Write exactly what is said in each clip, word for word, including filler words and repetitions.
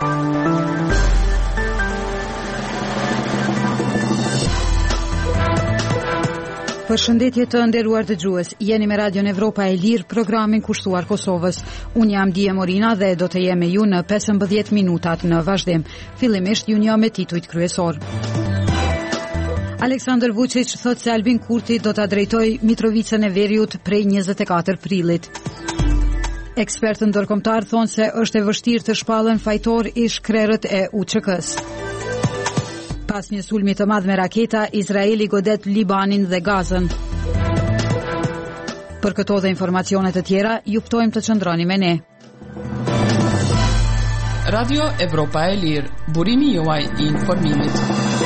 Përshëndetje të nderuar dëgjues, jeni me Radion Evropa e Lirë, programin kushtuar Kosovës. Unë jam Dije Morina dhe do të jem me ju në pesëmbëdhjetë minutat në vazhdim. Fillimisht ju njoh me titujt kryesor. Aleksandar Vučić thot se Albin Kurti do ta drejtojë Mitrovicën e Veriut prej njëzet e katër prillit. Ekspertë ndërkombëtar thonë se është e vështirë të shpallen fajtor ish krerët e U Q K-s. Pas një sulmi të madh me raketa, Izraeli godet Libanin dhe Gazën. Për këto dhe informacione të tjera, ju ftojmë të qëndroni me ne. Radio Evropa e Lirë, burimi juaj i informimit.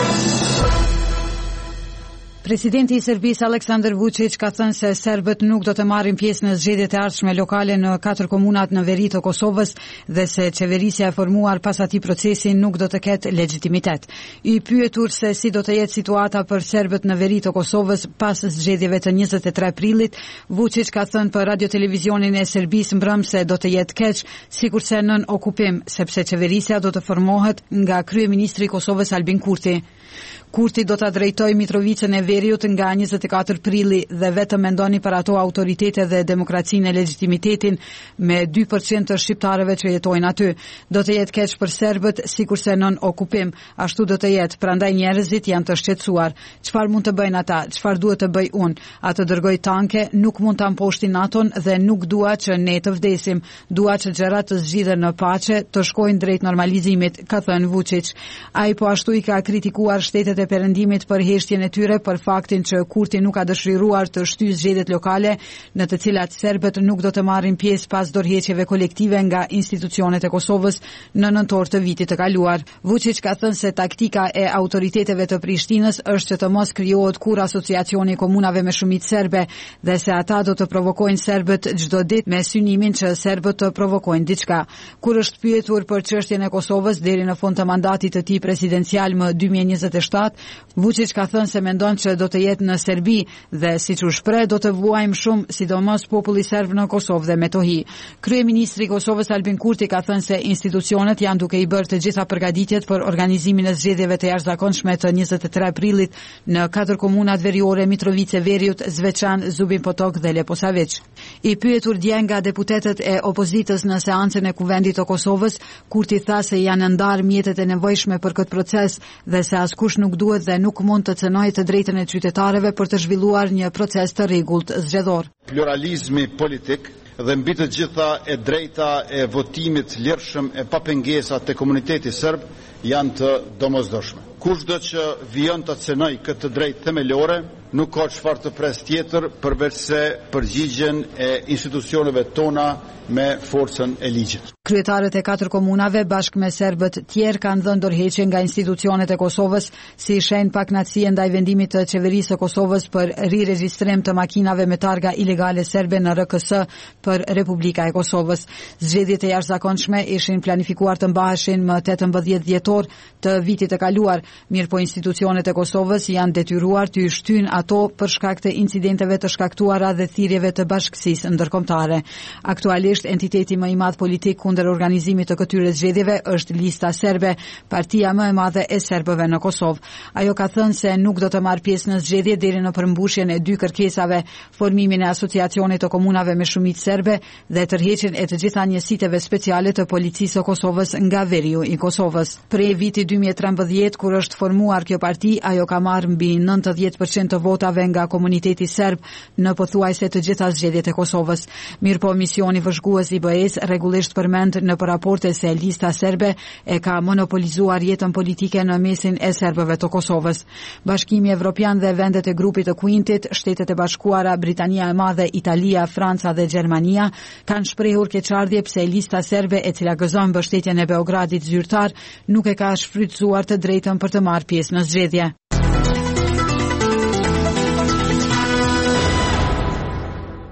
Presidenti i Serbisë Aleksandar Vučić ka thënë se serbët nuk do të marrin pjesë në zgjedhjet e ardhshme lokale në katër komunat në veri të Kosovës dhe se qeverisja e formuar pas atij procesi nuk do të ketë legjitimitet. I pyetur se si do të jetë situata për serbët në veri të Kosovës pas zgjedhjeve të njëzet e tre prillit, Vučić ka thënë për radio-televizionin e Serbisë mbrëm se do të jetë keq, sikurse nën okupim, sepse qeverisja do të formohet nga kryeministri i Kosovës Albin Kurti. Kurti do ta drejtojë Mitrovicën e Veriut nga njëzet e katër prilli dhe vetëm mendoni për ato autoritete dhe demokracinë e legjitimitetin me dy përqind të shqiptarëve që jetojnë aty. Do të jetë keq për serbët sikurse nën okupim, ashtu do të jetë, prandaj njerëzit janë të shqetësuar. Çfarë mund të bëjnë ata? Çfarë duhet të bëj unë? A të dërgoj tanke? Nuk mund ta mposhti NATO-n dhe nuk dua që ne të vdesim. Dua që gjërat të zgjidhen në paqe, të shkojnë drejt normalizimit, ka thënë Vučić. Ai po ashtu i ka kritikuar shtetet e perëndimit për heshtjen e tyre për faktin që Kurti nuk ka dëshiruar të shtyjë zgjedhjet lokale në të cilat serbët nuk do të marrin pjesë pas dorëheqjeve kolektive nga institucionet e Kosovës në nëntor të vitit të kaluar. Vučić ka thënë se taktika e autoriteteve të Prishtinës është që të mos krijohet kur asociacioni i komunave me shumicë serbe dhe se ata do të provokojnë serbët çdo ditë me synimin që serbët të provokojnë diçka. Kur është pyetur për çështjen e Kosovës deri në fund të mandatit të tij presidencial më dy mijë e njëzet e shtatë, Vučić ka thënë se mendon që do të jetë në Serbi dhe siç u shpreh do të vuajmë shumë, sidomos populli serb në Kosovë dhe Metohi. Kryeministri i Kosovës Albin Kurti ka thënë se institucionet janë duke i bërë të gjitha përgatitjet për organizimin e zgjedhjeve të jashtëzakonshme të njëzet e tre prillit në katër komunat veriore Mitrovica e Veriut, Zveçan, Zubin Potok dhe Leposavić. I pyetur dje nga deputetët e opozitës në seancën e Kuvendit të Kosovës, Kurti tha se janë ndarë mjetet e nevojshme për këtë proces dhe se askush nuk duhet dhe nuk mund të cënojë të drejtën e qytetarëve për të zhvilluar një proces të rregullt zgjedhor. Pluralizmi politik dhe mbi të gjitha e drejta e votimit lirshëm e papengesat të komunitetit serb janë të domosdoshme. Kushdo që vijon të cënoj këtë drejtë themelore nuk ka çfarë të pres tjetër përveç se përgjigjen e institucioneve tona me forcën e ligjit. Kryetarët e katër komunave bashkë me serbët tjerë kanë dhënë dorëheqje nga institucionet e Kosovës si shenjë pakënaqësie ndaj vendimit të qeverisë së Kosovës për riregjistrim të makinave me targa ilegale serbe në R K S për Republika e Kosovës. Zgjedhjet e jashtëzakonshme ishin planifikuar të mbaheshin më tetëmbëdhjetë dhjetor të vitit të kaluar, mirëpo institucionet e Kosovës janë detyruar të shtyjnë ato për shkak të incidenteve të shkaktuara dhe thirrjeve të bashkësisë ndërkombëtare. Aktualisht entiteti më i madh politik kundër organizimit të këtyre zgjedhjeve është Lista Serbe, partia më e madhe e serbëve në Kosovë. Ajo ka thënë se nuk do të marrë pjesë në zgjedhje deri në përmbushjen e dy kërkesave, formimin e asociacionit të komunave me shumicë serbe dhe tërheqjen e të gjitha njësiteve speciale të policisë së Kosovës nga veriu i Kosovës. Prej vitit dy mijë e trembëdhjetë kur është formuar kjo parti, ajo ka marrë mbi nëntëdhjetë përqind të votave nga komuniteti serb në pothuajse të gjitha zgjedhjet e Kosovës. Mirëpo misioni vëzhgues i B E S rregullisht përmend në raporte se Lista Serbe e ka monopolizuar jetën politike në mesin e serbëve të Kosovës. Bashkimi Evropian dhe vendet e grupit të Quintit, Shtetet e Bashkuara, Britania e Madhe, Italia, Franca dhe Gjermania kanë shprehur keqardhje pse Lista Serbe, e cila gëzon mbështetjen e Beogradit zyrtar, nuk e ka shfrytzuar të drejtën për të marrë pjesë në zgjedhje.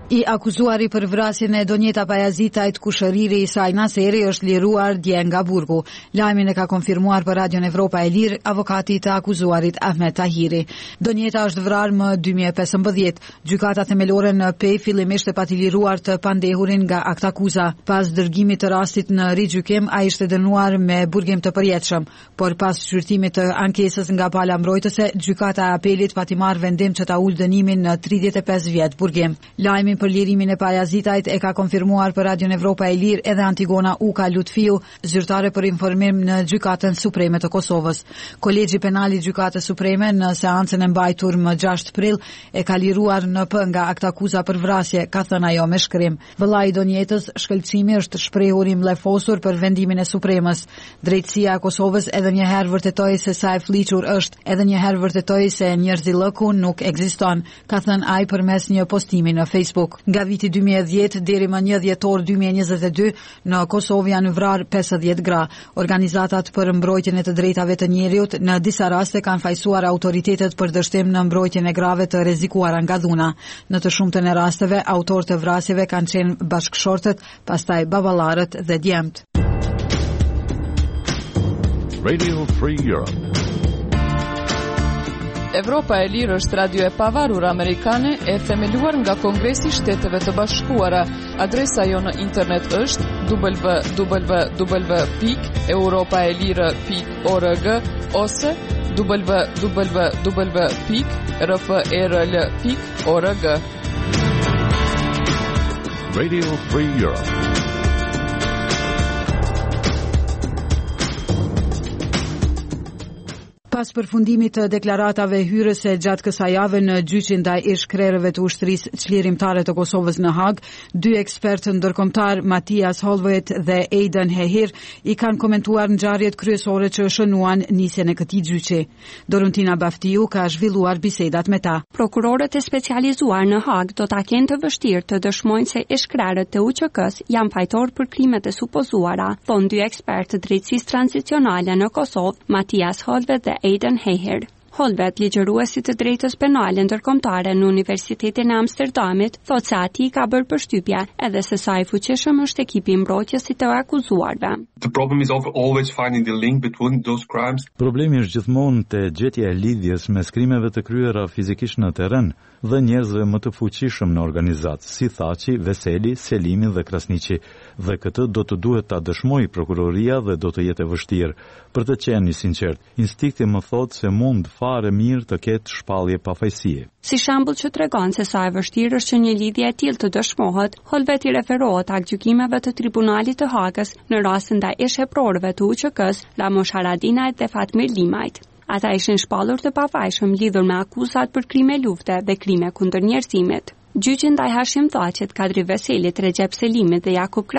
I akuzuari për vrasjen e Donjeta Pajazitajt, kushëriri i saj Naseri, është liruar dje nga burgu. Lajmin e ka konfirmuar për Radion Evropa e Lirë avokati të akuzuarit Ahmet Tahiri. Donjeta është vrarë më dy mijë e pesëmbëdhjetë. Gjykata themelore në Pej fillimisht e pati liruar të pandehurin nga aktakuza. Pas dërgimit të rastit në rigjykim, ai ishte dënuar me burgim të përjetshëm, por pas shqyrtimit të ankesës nga pala mbrojtëse, gjykata e apelit pati marrë vendim që ta ulë dënimin në tridhjetë e pesë vjet burgim. Lajmin për lirimin e Pajazitajt e ka konfirmuar për Radion Evropa e Lirë edhe Antigona Uka Lutfiu, zyrtare për informim në Gjykatën Supreme të Kosovës. Kolegji Penal i Gjykatës Supreme në seancën e mbajtur më gjashtë prill e ka liruar N P nga aktakuza për vrasje, ka thënë ajo me shkrim. Vëllai i Donjetës, shkëlqimi është shprehur i mllefosur për vendimin e Supremës. Drejtësia e Kosovës edhe një herë vërtetoi se sa e fliqur është, edhe një herë vërtetoi se njerëzillëku nuk ekziston, ka thënë ai përmes një postimi në Facebook. Nga viti dy mijë e dhjetë deri më një dhjetor dy mijë e njëzet e dy në Kosovë janë vrarë pesëdhjetë gra. Organizatat për mbrojtjen e të drejtave të njeriut në disa raste kanë fajsuar autoritetet për dështim në mbrojtjen e grave të rrezikuara nga dhuna. Në të shumtën e rasteve, autorët e vrasjeve kanë qenë bashkëshortët, pastaj baballarët dhe djemt. Radio Free Europe. Evropa e Lirë është radio e pavarur amerikane e themeluar nga Kongresi i Shteteve të Bashkuara. Adresa jo në internet është w w w pikë europaelire pikë org ose w w w pikë r f r l pikë org. Radio Free Europe. Pas përfundimit të deklaratave hyrëse gjatë kësaj jave në gjyqin ndaj ish-krerëve të ushtrisë çlirimtare të Kosovës në Hag, dy ekspertë ndërkombëtar, Matias Holvet dhe Aiden Hehir, i kanë komentuar ngjarjet kryesore që shënuan nisjen e këtij gjyqi. Dorontina Baftiu ka zhvilluar bisedat me ta. Prokurorët e specializuar në Hag do ta kenë të vështirë të dëshmojnë se ish-krerët të U Q K-s janë fajtor për krimet e supozuara, thonë dy ekspertë të drejtësisë tranzicionale në Kosovë, Matias Holvet dhe Aiden Hehir. Holvet, ligjëruesi të drejtës penale ndërkombëtare në Universitetin e Amsterdamit, thotë se ati ka bërë përshtypje edhe se sa i fuqishëm është ekipi i mbrojtjes të akuzuarve. The problem is always finding the link between those crimes. Problemi është gjithmonë te gjetja e lidhjes mes krimeve të kryera fizikisht në terren dhe njerëzve më të fuqishëm në organizatë, si Thaçi, Veseli, Selimi dhe Krasniqi, dhe këtë do të duhet ta dëshmojë prokuroria dhe do të jetë e vështirë. Për të qenë sinqert, instinkti më thotë se mund fare mirë të ketë shpallje pafajësie. Si shembull që tregon se sa e vështirë është që një lidhje e tillë të dëshmohet, Holvet i referohet aktgjykimeve të Tribunalit të Hagës në rastin ndaj ish-heprorëve të U Q K-s, Ramosh Haradinajt dhe Fatmir Limajt. Ata ishin shpallur të pafajshëm lidhur me akuzat për krime lufte dhe krime kundër njerëzimit. Gjyqi ndaj Hashim Thaçit, Kadri Veselit, Recep Selimit dhe Jakub